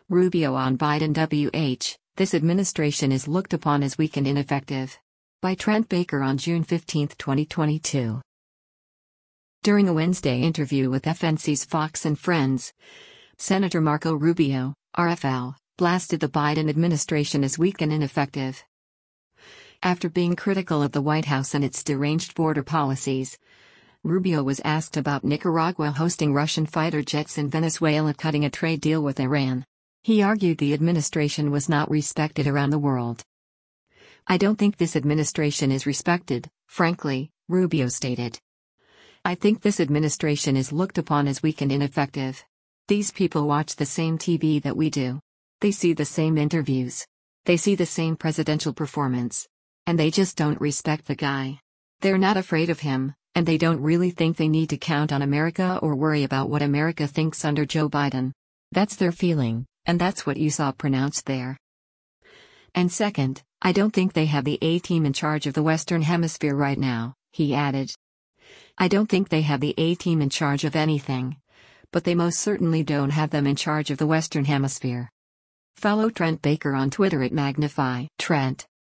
Rubio on Biden this administration is looked upon as weak and ineffective. By Trent Baker on June 15, 2022. During a Wednesday interview with FNC's Fox and Friends, Senator Marco Rubio, RFL, blasted the Biden administration as weak and ineffective. After being critical of the White House and its deranged border policies, Rubio was asked about Nicaragua hosting Russian fighter jets and Venezuela cutting a trade deal with Iran. He argued the administration was not respected around the world. "I don't think this administration is respected, frankly," Rubio stated. "I think this administration is looked upon as weak and ineffective. These people watch the same TV that we do. They see the same interviews. They see the same presidential performance. And they just don't respect the guy. They're not afraid of him, and they don't really think they need to count on America or worry about what America thinks under Joe Biden. That's their feeling, and that's what you saw pronounced there. And second, I don't think they have the A-team in charge of the Western Hemisphere right now," he added. "I don't think they have the A-team in charge of anything. But they most certainly don't have them in charge of the Western Hemisphere." Follow Trent Baker on Twitter at Magnify Trent.